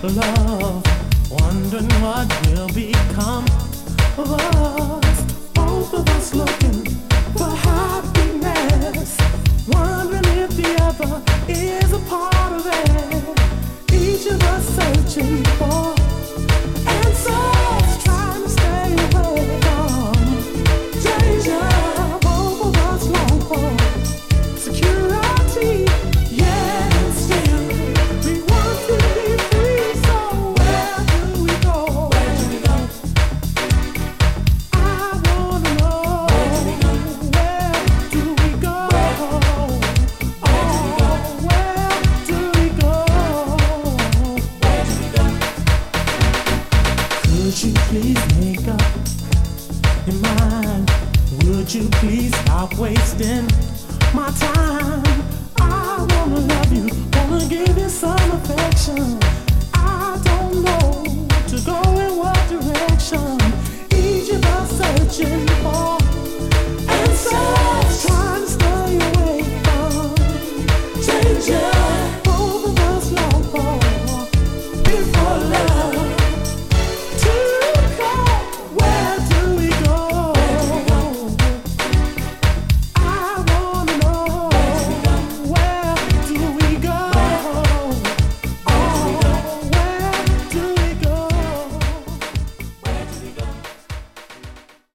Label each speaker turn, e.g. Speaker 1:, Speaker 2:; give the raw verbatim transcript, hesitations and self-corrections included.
Speaker 1: love, wondering what will become of us. Both of us looking for happiness, wondering if the other is a part of it. Each of us searching for answers, trying to stay away from danger. Both of us long for security, yeah, and still we want to be free. So where do we go? Where do we go? I wanna know. Where do we go? Where do we go? Oh, where do we go? Where do we go? Could you please make up your mind? Would you please stop wasting my time? I wanna love you, wanna give you some affection. I don't know to go in what direction. Each of us searching for answers, trying to stay away from danger. Both of us long for before love.